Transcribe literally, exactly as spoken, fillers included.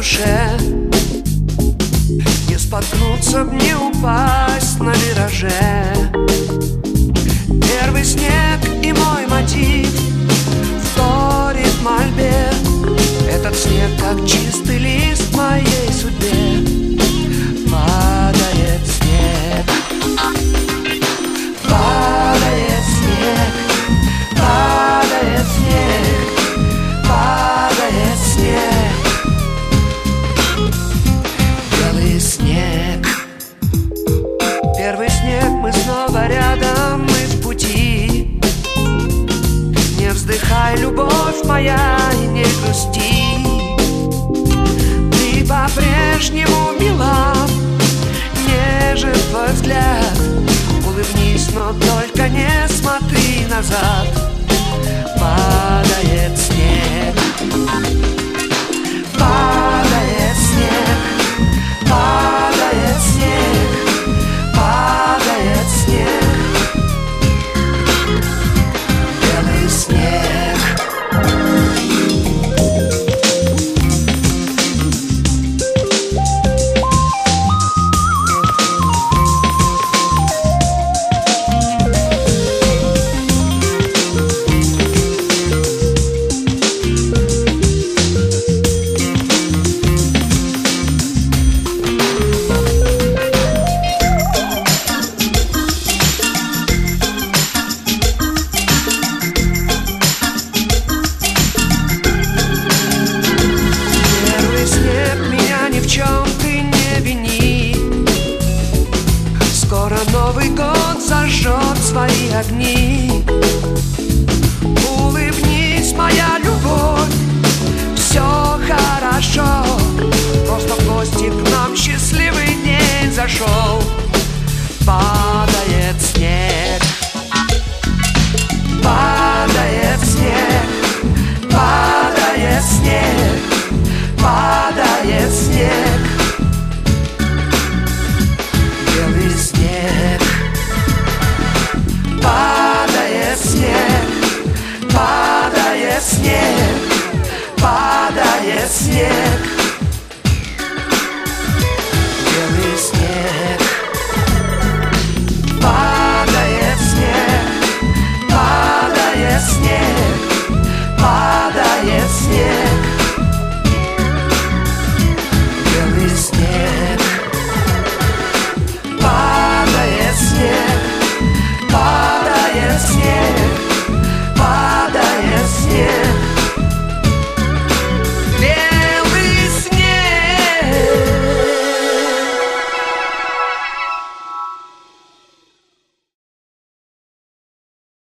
душе. Не споткнуться б, не упасть на вираже. Первый снег и мой мотив вторит мольбе. Этот снег, как чистый лист в моей судьбе. Падает снег, падает снег, падает снег, падает снег, белый снег. Первый снег, мы снова рядом, мы в пути. Не вздыхай, любовь моя, и не грусти. Ты по-прежнему мила, нежен твой взгляд. Улыбнись, но только не смотри назад. Падает снег, падает снег, падает снег, падает снег, белый снег. Скоро Новый год зажжет свои огни. Улыбнись, моя любовь, все хорошо. Просто в гости к нам счастливый день зашел. Падает снег, падает снег, падает снег, падает снег.